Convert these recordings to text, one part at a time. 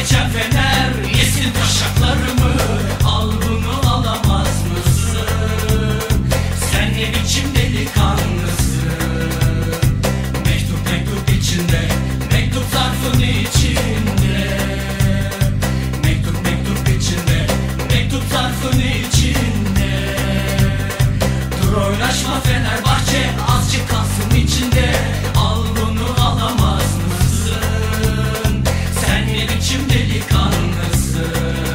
geçen fener yesin taşaklarımı. Al bunu alamaz mısın? Sen ne biçim delikanlısın? Mektup mektup içinde, mektup zarfın içinde. Mektup mektup içinde, mektup zarfın içinde. Dur oynaşma Fenerbahçe, azıcık kalsın içinde. Al bunu alamaz mısın? Sen ne biçim delikanlısın?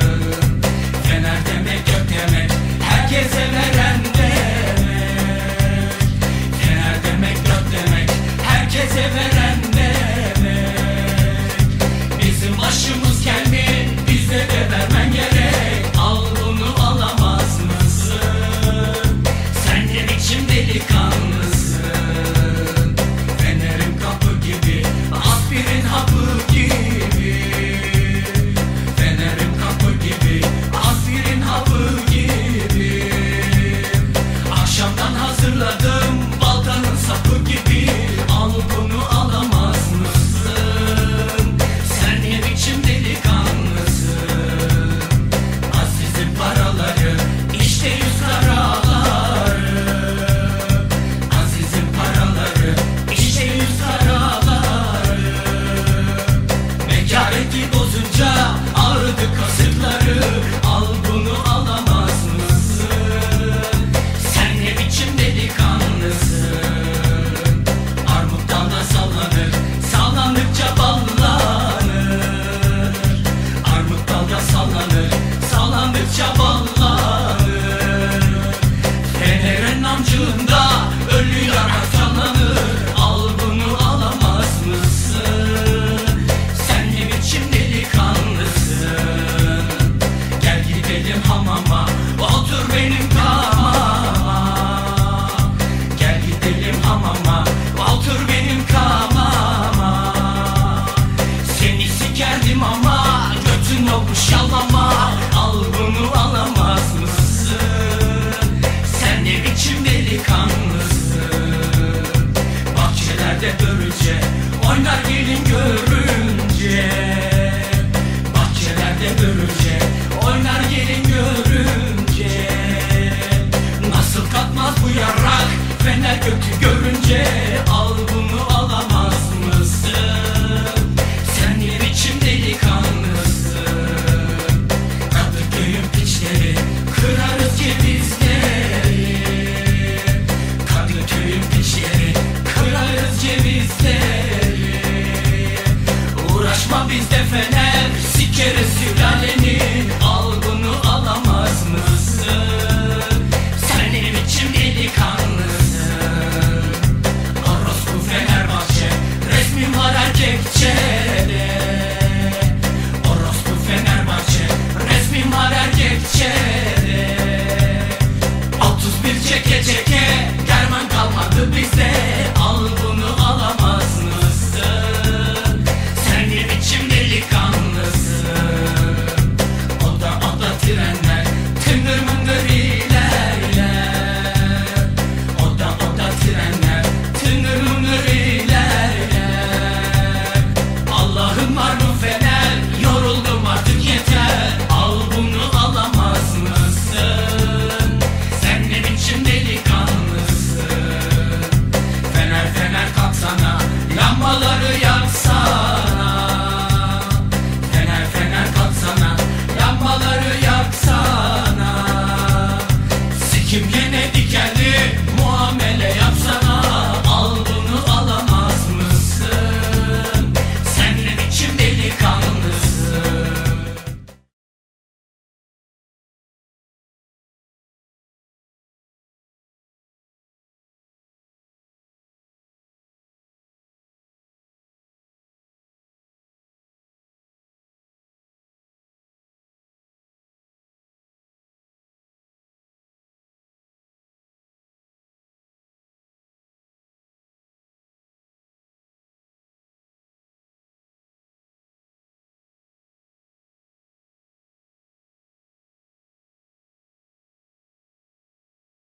Fener demek gök demek, herkese veren demek. Fener demek gök demek, herkese veren demek. Bizim başımız gelmin, bize de vermen gerek. Al bunu alamaz mısın? Sen ne biçim delikanlısın? Fenerim kapı gibi, aspirin hapı gibi. Fenerim kapı gibi, aspirin hapı gibi. Akşamdan hazırladım, baltanın sapı gibi. Al bunu alamaz mısın? Sen ne biçim delikanlısın? Aziz'in paraları, işte 100 karaları. Aziz'in paraları, işte 100 karaları. Bekareti bozunca ağrıdı kasıkları. Al bunu alamaz mısın? Sen ne biçim delikanlısın? Armut dalda sallanır, sallandıkça ballanır. Armut dalda sallanır, sallandıkça ballanır. Fener'in namcığında ölü yarak canlanır. Al bunu alamaz mısın? Sen ne biçim delikanlısın? Gel gidelim hamama, otur benim kamama. Gel gidelim hamama, otur benim kamama. Seni sikerdim ama götün yokmuş yalama. Al bunu alamaz mısın? Sen ne biçim delikanlısın? Bahçelerde görünce oynar gelin görünce. Bahçelerde görünce oynar gelin görünce. Nasıl kalkmaz bu yarrak Fener götü görünce. Al bunu alamaz mısın? Sen ne biçim delikanlısın? Kadıköy'ün piçleri, kırarız cevizleri. Kadıköy'ün piçleri, kırarız cevizleri. Uğraşma bizde Fener, sikeriz sülaleni. Al bunu alamaz mısın? Sen ne biçim delikanlısın? Orospu Fenerbahçe, resmin var erkekçede. Orospu Fenerbahçe, resmin var erkekçede. 31 çeke çeke, derman kalmadı bize. Al bunu alamaz mısın? Sen ne biçim delikanlısın? Oda trenler, tıngır mıngır ilerler. Oda trenler, tıngır mıngır ilerler. Allah'ım var mı Fener? Yoruldum artık yeter. Al bunu alamaz mısın? Sen ne biçim delikanlısın? Fener Fener kalksana, lambaları yak.